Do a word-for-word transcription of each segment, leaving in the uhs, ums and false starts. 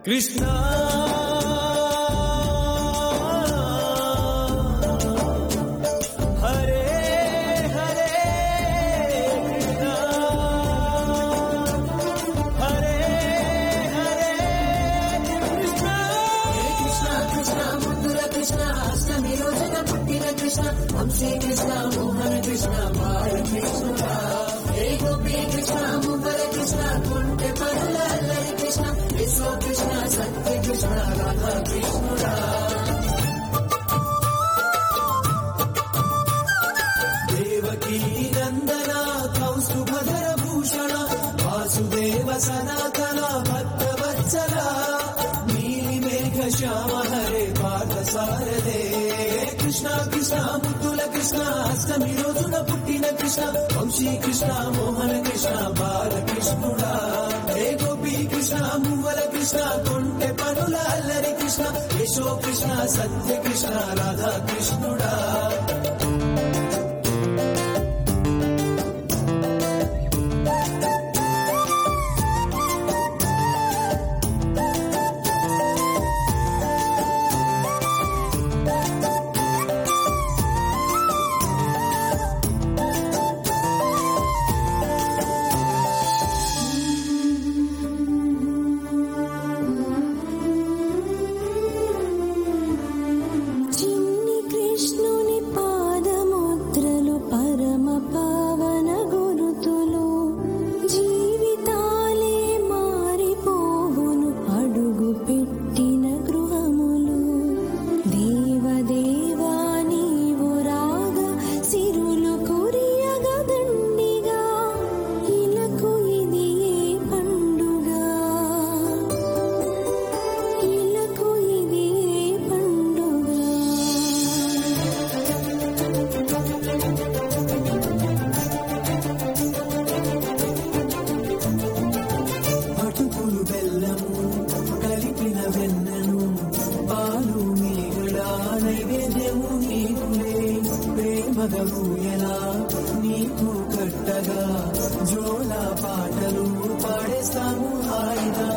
కృష్ణ హరే హరే కృష్ణ హరే హరే కృష్ణ కృష్ణ కృష్ణ ముద్దుల కృష్ణ అష్టమి రోజున పుట్టిన కృష్ణ వంశీ కృష్ణ మోహన కృష్ణ బాలకృష్ణుడా హే గోపి కృష్ణ మువ్వల కృష్ణ కొంటె పనుల అల్లరి కృష్ణ విశ్వ కృష్ణ సత్య కృష్ణ రాధా కృష్ణుడా దేవకీ నందన కౌస్తుభధర భూషణ వాసుదేవ సనాతన భక్తవత్సల నీలి మేఘ శ్యామ హరే పార్థ సారథే కృష్ణ కృష్ణ ముద్దుల కృష్ణ అష్టమి రోజున పుట్టిన కృష్ణ వంశీ కృష్ణ మోహన కృష్ణ బాలకృష్ణుడా హే గోపీ కృష్ణ మువ్వల కృష్ణ కొంటె పనుల అల్లరి కృష్ణ యశో కృష్ణ సత్య కృష్ణ రాధా కృష్ణుడా ప్రేమగూయలా నీకు కట్టగా జోలా పాటలు పాడేస్తాము హాయిగా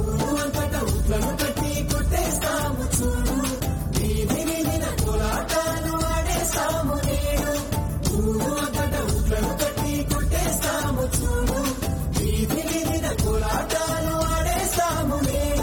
ఉట్లను కట్టి కొట్టేస్తాము చూడు వీధి వీధిన కోలాటాలు ఆడేస్తాము నేడు చూడు అంతట ఉట్లను కట్టి కొట్టేస్తాము చూడు వీధి వీధిన కోలాటాలు ఆడేస్తాము నేడు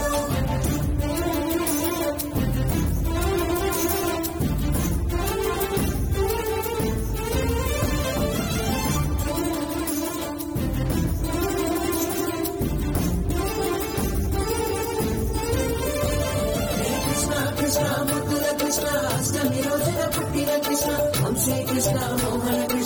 కృష్ణ ముద్దుల కృష్ణ అష్టమి రోజున పుట్టిన కృష్ణ వంశీ కృష్ణ మోహన